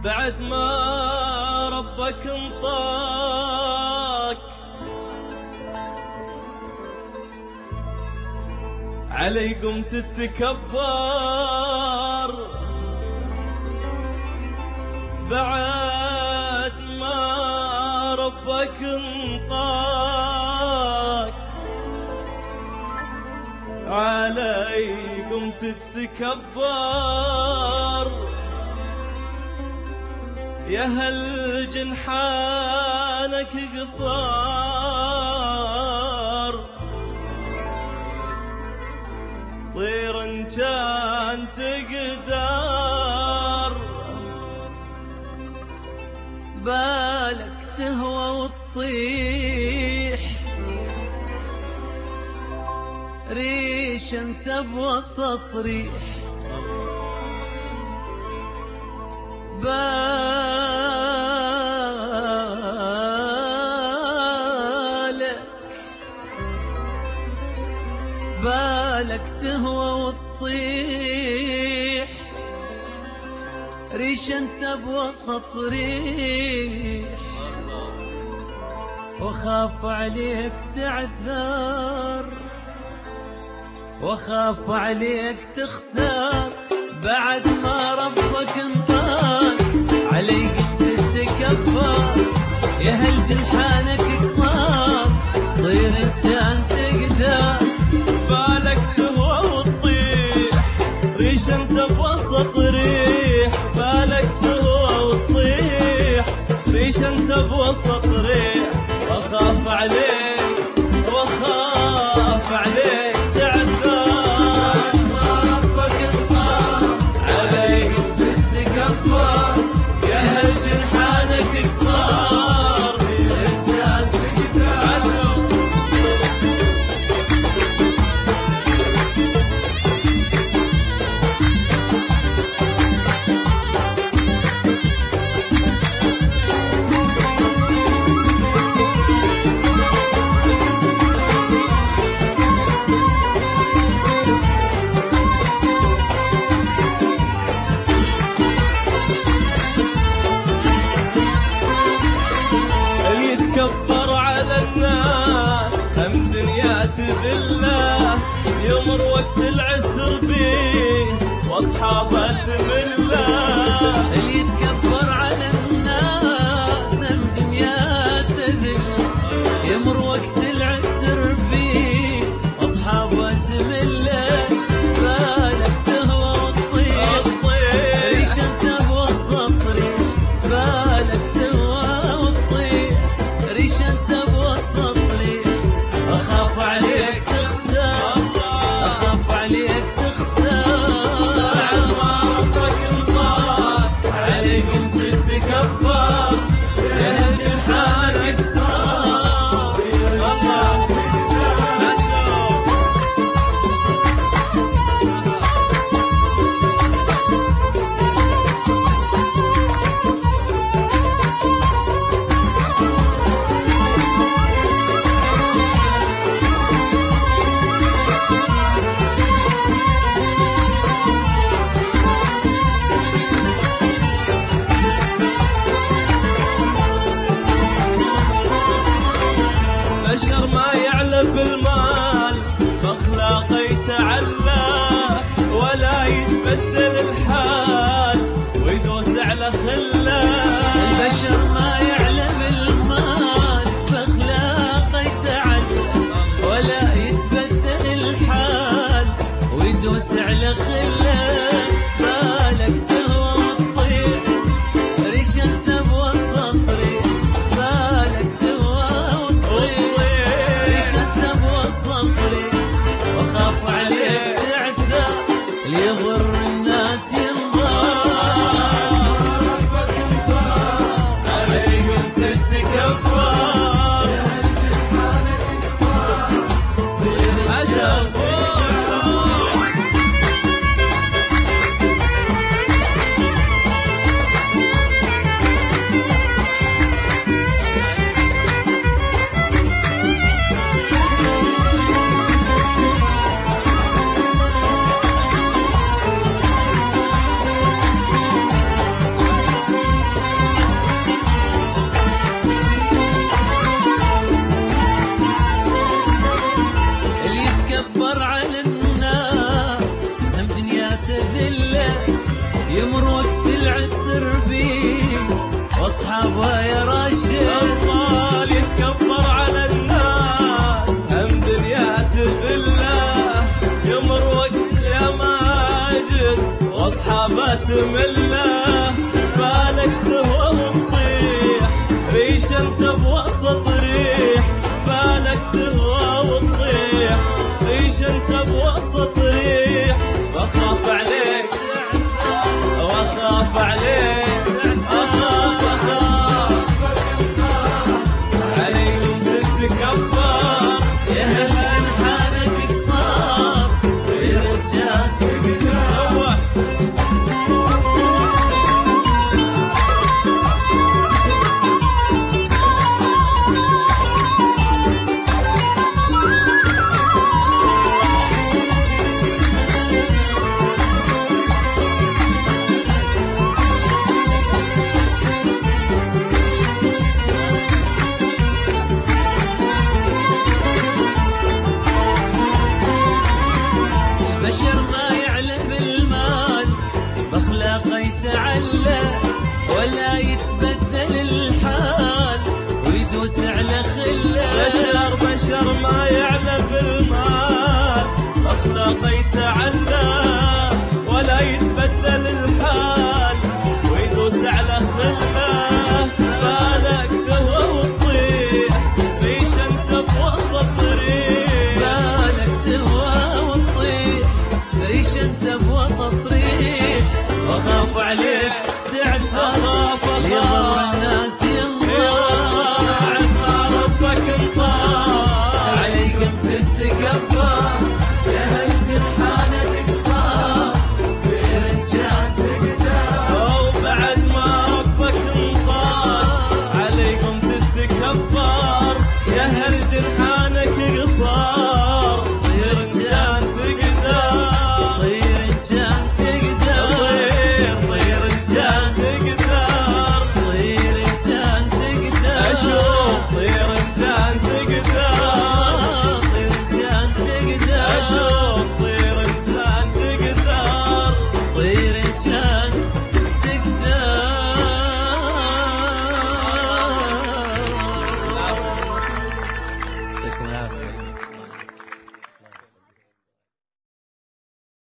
بعد ما ربك انطاك علي قمت تتكبر. بعد ما ربك انطاك علي قمت تتكبر. يا هل جنحانك قصار طير ان كان تقدر. بالك تهوى وتطيح ريش انت بوسط ريح. بالك تهوى وتطيح ريش انت بوسط ريح. وخاف عليك تعذر وخاف عليك تخسر. بعد ما ربك انطاك علي قمت تتكبر. يا هل جنحانك قصار طير كان تقدر. بالك تهوى وتطيح ريش انت بوسط ريح. بالك تهوى وتطيح ريش انت بوسط ريح. واخاف عليك واخاف عليك تعذر. ما ربك انطاك علي قمت تتكبر. يا هل جنحانك قصار طير كان تقدر. يتكبر على الناس هم دنيا تذله. يمر وقت العسر بيه واصحابه تمله. اللي يتكبر على الناس هم دنيا تذل. يمر وقت العسر بيه واصحابه تمله. بالك تهوى وتطيح ريش انت بوسط ريح. بالك تهوى وتطيح ريش انت بوسط ريح. اخاف عليك تخسر اخاف عليك تخسر. بعد ما ربك انطاك علي قمت تتكبر. يا هل جنحانك قصار بشر ما يعلى بالمال باخلاقه يتعلى. ولا يتبدل الحال ويدوس على خله. البشر ما يعلم المال باخلاقه يتعلى. ولا يتبدل الحال ويدوس على خله. بالك تهوى وتطيح ريش انت بوسط ريح. بالك تهوى وتطيح ريش انت بوسط ريح. وخاف عليك تعذر اللي يضر الناس ينضر. علي قمت تتكبر. عشان بوسط ريح بالك تهوى وتطيح. عيش انت بوسط ريح واخاف عليك واخاف عليك اخاف عليهم تتكبر. يا هل جنحانك قصار يا رجال. البشر ما يعلم المال بأخلاقه يتعلى ولا يتبدل الحال ويدوس على خله. بشر ما يعلم بالمال بأخلاقه يتعلى